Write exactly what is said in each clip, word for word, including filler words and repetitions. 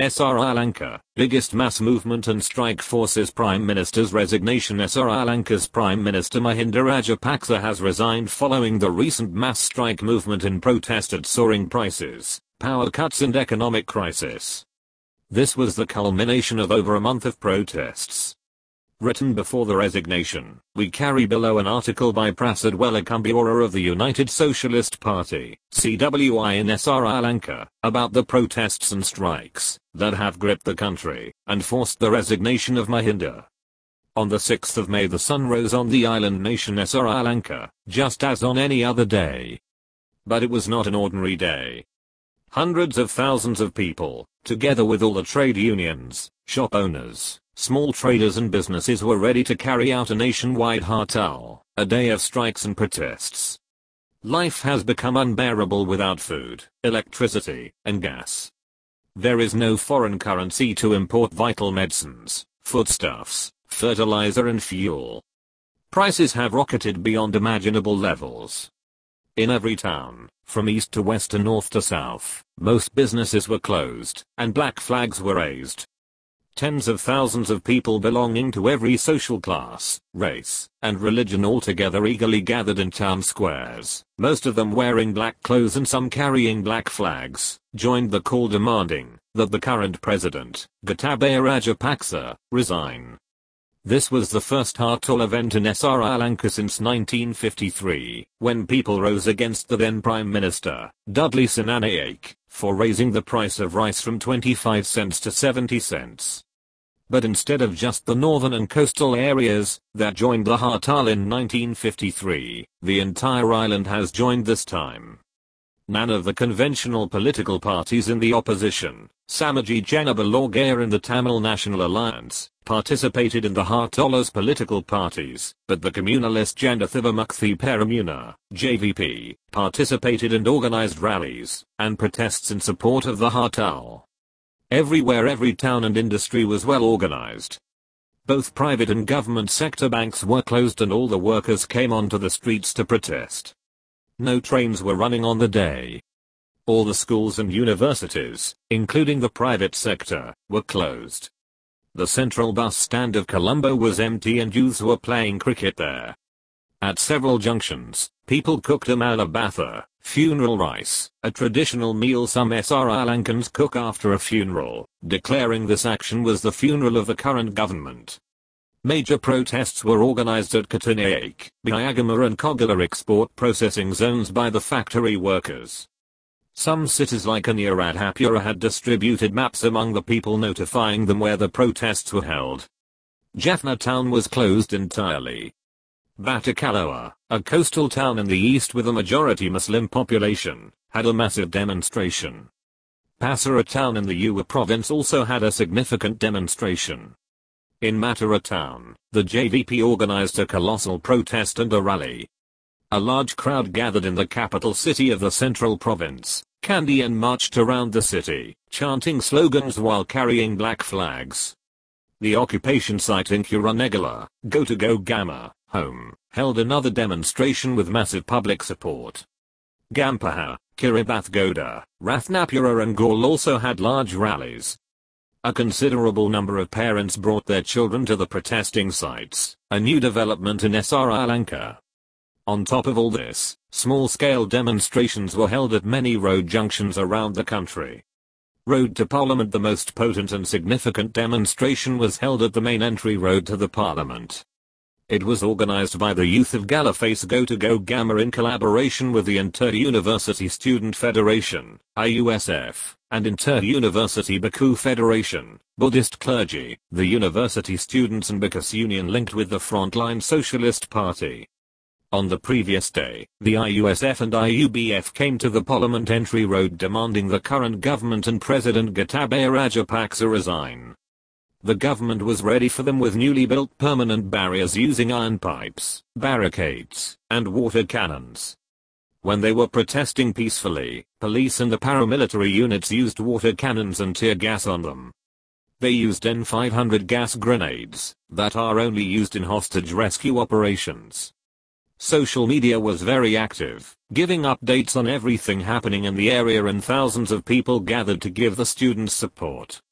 S R Lanka, biggest mass movement and strike forces Prime Minister's resignation. S R Lanka's Prime Minister Mahinda Rajapaksa has resigned following the recent mass strike movement in protest at soaring prices, power cuts and economic crisis. This was the culmination of over a month of protests. Written before the resignation, we carry below an article by Prasad Welakumbiora of the United Socialist Party, C W I in S R Lanka, about the protests and strikes that have gripped the country and forced the resignation of Mahinda. On the sixth of May the sun rose on the island nation S R Lanka, just as on any other day. But it was not an ordinary day. Hundreds of thousands of people, together with all the trade unions, shop owners, small traders and businesses were ready to carry out a nationwide hartal, a day of strikes and protests. Life has become unbearable without food, electricity, and gas. There is no foreign currency to import vital medicines, foodstuffs, fertilizer and fuel. Prices have rocketed beyond imaginable levels. In every town, from east to west and north to south, most businesses were closed, and black flags were raised. Tens of thousands of people belonging to every social class, race, and religion altogether eagerly gathered in town squares, most of them wearing black clothes and some carrying black flags, joined the call demanding that the current president, Gotabaya Rajapaksa, resign. This was the first hartal event in S R Lanka since nineteen fifty-three, when people rose against the then Prime Minister, Dudley Senanayake, for raising the price of rice from twenty-five cents to seventy cents. But instead of just the northern and coastal areas that joined the hartal in nineteen fifty-three, the entire island has joined this time. None of the conventional political parties in the opposition, Samaji Jana Balagaya and the Tamil National Alliance, participated in the hartal's political parties, but the Communalist Jandathivamukthi Peramuna, J V P, participated and organized rallies and protests in support of the hartal. Everywhere every town and industry was well organized. Both private and government sector banks were closed and all the workers came onto the streets to protest. No trains were running on the day. All the schools and universities, including the private sector, were closed. The central bus stand of Colombo was empty and youths were playing cricket there. At several junctions, people cooked a malabatha, funeral rice, a traditional meal some S R Lankans cook after a funeral, declaring this action was the funeral of the current government. Major protests were organized at Katunayake, Biagama and Kogala export processing zones by the factory workers. Some cities like Anuradhapura had distributed maps among the people notifying them where the protests were held. Jaffna town was closed entirely. Batticaloa, a coastal town in the east with a majority Muslim population, had a massive demonstration. Pasara town in the Uva province also had a significant demonstration. In Mathura town, the J V P organized a colossal protest and a rally. A large crowd gathered in the capital city of the central province, Kandy, and marched around the city, chanting slogans while carrying black flags. The occupation site in Kuranegala, Go to Go Gamma, home, held another demonstration with massive public support. Gampaha, Kiribathgoda, Rathnapura and Gaul also had large rallies. A considerable number of parents brought their children to the protesting sites, a new development in S R Lanka. On top of all this, small-scale demonstrations were held at many road junctions around the country. Road to Parliament, the most potent and significant demonstration, was held at the main entry road to the Parliament. It was organized by the youth of Galaface Go to Go Gamma in collaboration with the Inter-University Student Federation, I U S F, and Inter-University Bhikkhu Federation, Buddhist clergy, the university students and Bhikkhu Union linked with the Frontline Socialist Party. On the previous day, the I U S F and I U B F came to the Parliament entry road demanding the current government and President Gotabaya Rajapaksa resign. The government was ready for them with newly built permanent barriers using iron pipes, barricades, and water cannons. When they were protesting peacefully, police and the paramilitary units used water cannons and tear gas on them. They used N five hundred gas grenades that are only used in hostage rescue operations. Social media was very active, giving updates on everything happening in the area, and thousands of people gathered to give the students support.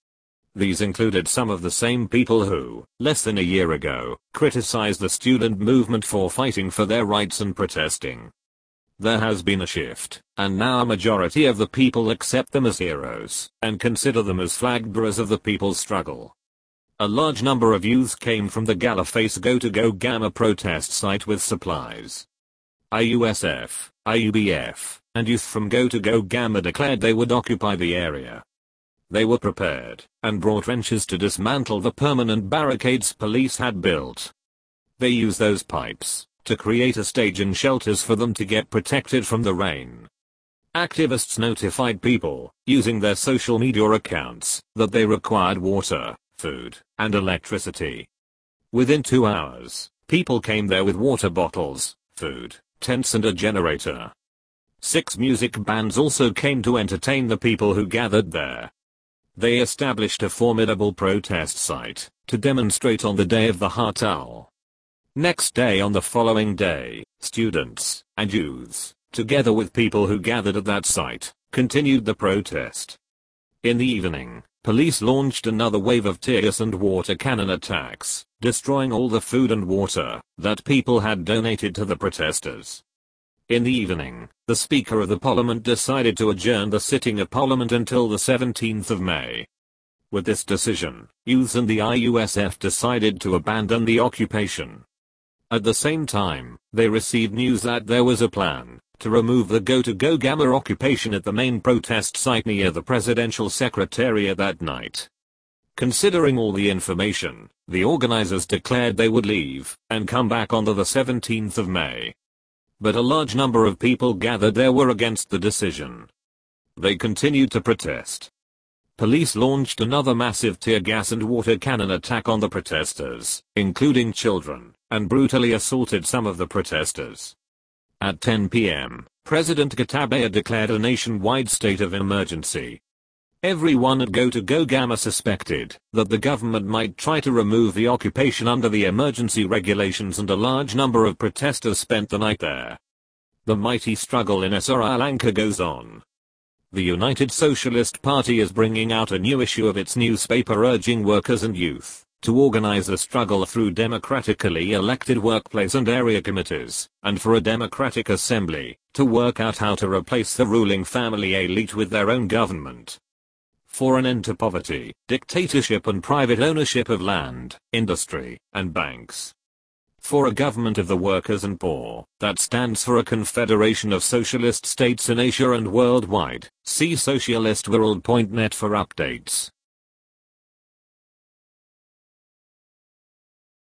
These included some of the same people who, less than a year ago, criticized the student movement for fighting for their rights and protesting. There has been a shift, and now a majority of the people accept them as heroes, and consider them as flag bearers of the people's struggle. A large number of youths came from the Galaface Go to Go Gamma protest site with supplies. I U S F, I U B F, and youth from Go to Go Gamma declared they would occupy the area. They were prepared, and brought wrenches to dismantle the permanent barricades police had built. They used those pipes to create a stage and shelters for them to get protected from the rain. Activists notified people, using their social media accounts, that they required water, food, and electricity. Within two hours, people came there with water bottles, food, tents and a generator. Six music bands also came to entertain the people who gathered there. They established a formidable protest site to demonstrate on the day of the Hartal. Next day on the following day, students and youths, together with people who gathered at that site, continued the protest. In the evening, police launched another wave of tear gas and water cannon attacks, destroying all the food and water that people had donated to the protesters. In the evening, the Speaker of the Parliament decided to adjourn the sitting of Parliament until the seventeenth of May. With this decision, youths and the I U S F decided to abandon the occupation. At the same time, they received news that there was a plan to remove the Go to Go Gamma occupation at the main protest site near the presidential secretariat that night. Considering all the information, the organizers declared they would leave and come back on the seventeenth of May. But a large number of people gathered there were against the decision. They continued to protest. Police launched another massive tear gas and water cannon attack on the protesters, including children, and brutally assaulted some of the protesters. At ten p m, President Gotabaya declared a nationwide state of emergency. Everyone at Go to Go Gamma suspected that the government might try to remove the occupation under the emergency regulations, and a large number of protesters spent the night there. The mighty struggle in Sri Lanka goes on. The United Socialist Party is bringing out a new issue of its newspaper urging workers and youth to organize a struggle through democratically elected workplace and area committees, and for a democratic assembly, to work out how to replace the ruling family elite with their own government. For an end to poverty, dictatorship and private ownership of land, industry, and banks. For a government of the workers and poor, that stands for a confederation of socialist states in Asia and worldwide. See socialist world dot net for updates.